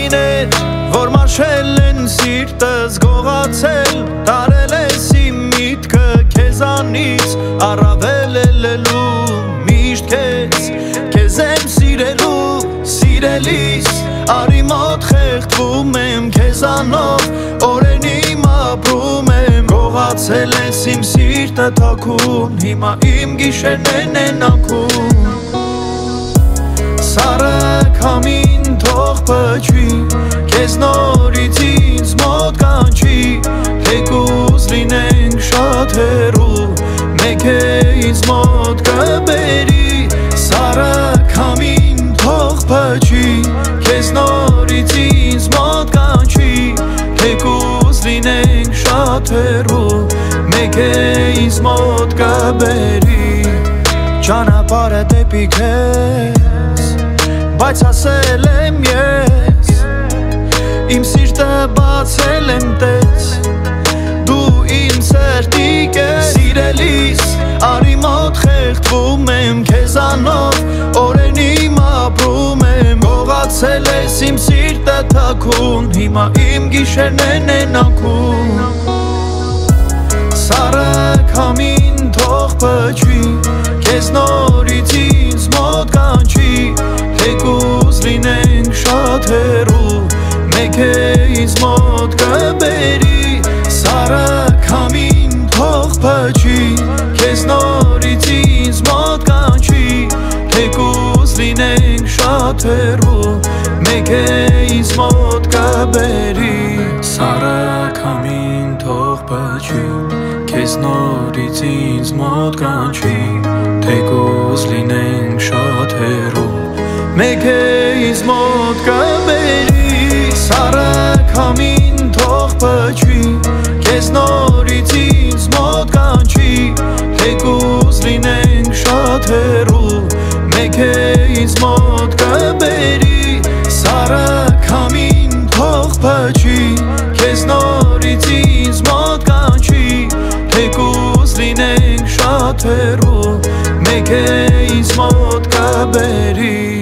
տարիներ, որ մաշել են սիրտս գողացել, տարել ես իմ միտքը քեզանից, առավել ելելու միշտ քեզ եմ սիրելու, սիրելիս, արի մոտ խեղդվում եմ քեզանով, օրեն իմ ապրում եմ, գողացել ես իմ սիրտը թաքուն, հիմա իմ գիշերներն են անկում, սառը քամին թող փչի, քեզ նորից ինձ մոտ կանչի, թեկուզ լինենք շատ հեռու, մեկ է ինձ մոտ կբերի, սառը քամին թող փչի, քեզ նորից ինձ մոտ կանչի, թեկուզ լինենք շատ հեռու, մեկ է ինձ մոտ կբերի, ճանապարհը դեպի քեզ, բայց ասել եմ ես, իմ սիրտը բացել եմ տես, դու իմ սրտի կես, սիրելիս, արի մոտ խեղդվում եմ քեզանով, օրեն իմ ապրում եմ, գողացել ես իմ սիրտը թաքուն, հիմա իմ գիշերներն են անկում, սառը քամին թող փչի, քեզ նորից ինձ մոտ կանչի, թեկուզ լինենք շատ հեռու, մեկ է ինձ մոտ կբերի, սառը քամին թող փչի, քեզ նորից ինձ մոտ կանչի, թեկուզ լինենք շատ հեռու, մեկ է ինձ մոտ կբերի, սառը քամին թող փչի, քեզ նորից ինձ մոտ կանչի, թեկուզ լինենք շատ հեռու, մեկ է ինձ մոտ կբերի, սառը քամին թող փչի, քեզ նորից ինձ մոտ կանչի, թեկուզ լինենք շատ հեռու, մեկ է ինձ մոտ կբերի, սառը քամին թող փչի, քեզ նորից ինձ մոտ կանչի, թեկուզ լինենք շատ հեռու, մեկ է ինձ մոտ կբերի